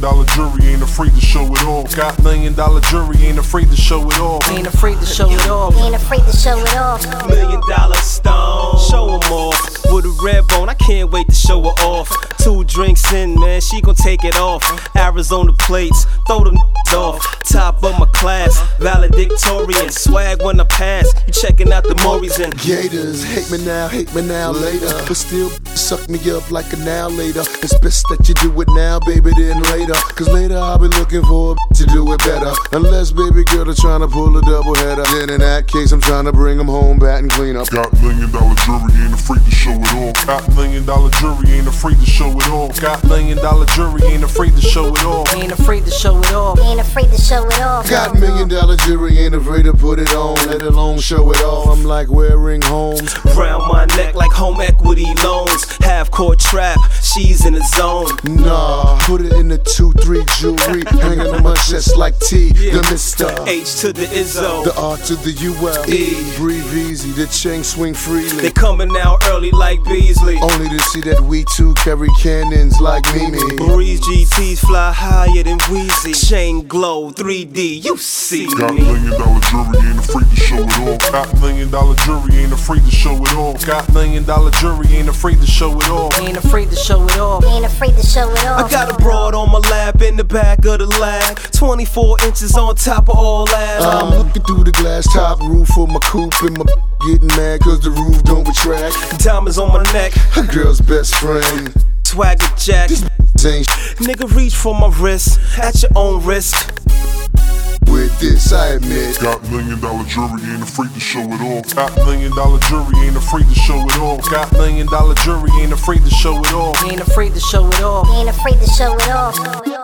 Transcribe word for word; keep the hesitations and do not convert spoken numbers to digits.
dollar jury, ain't afraid to show it all. Got million dollar jury, ain't afraid to show it all. Ain't afraid to show it off. Ain't afraid to show it off. Million dollar stone, show 'em off. With a red bone, I can't wait to show her off. Two drinks in, man, she gon' take it off. Arizona plates, throw them off. Top of my class, valedictorian. Swag when I pass, you checking out the Maury's and Gators, hate me now, hate me now later. But still suck me up like an hour later. It's best that you do it now, baby, then later. Cause later I'll be looking for a to do it better. Unless baby girl are trying to pull a double header. Then in that case I'm trying to bring them home, bat and clean up. Got million dollar jury, ain't afraid to show it all. Got million dollar jury, ain't afraid to show it all. Got million dollar jury, ain't afraid to show it all. Ain't afraid to show it off. Ain't afraid to show it off. Got million dollar jury, ain't afraid to put it on, let alone show it off. I'm like wearing homes round my neck like home equity loans. Half court trap, she's in the zone. Nah, put it in the two three jewelry, hanging on my chest like T, the Mister H to the Izzo, the R to the U L E. Breathe easy, the chain swing freely. They coming out early like Beasley. Only to see that we too carry cannons like Mimi. Breeze G Ts fly higher than Weezy. Chain glow three D, you see Got me. million dollar jury, ain't afraid to show it all. Got million dollar jury, ain't afraid to show it all. Got million dollar jury, ain't afraid to show it all. Ain't afraid to show it off. Ain't afraid to show it off. I got a broad on my lap in the back of the lab. twenty-four inches on top of all that. I'm looking through the glass top roof of my coupe and my getting mad cause the roof don't retract. Diamonds on my neck, A girl's best friend. swagger jack. Ain't Nigga reach for my wrist, at your own risk. with this, I admit. Got million dollar jury, ain't afraid to show it all. Got million dollar jury, ain't afraid to show it all. Got million dollar jury, ain't afraid to show it all. Ain't afraid to show it off. Ain't afraid to show it off.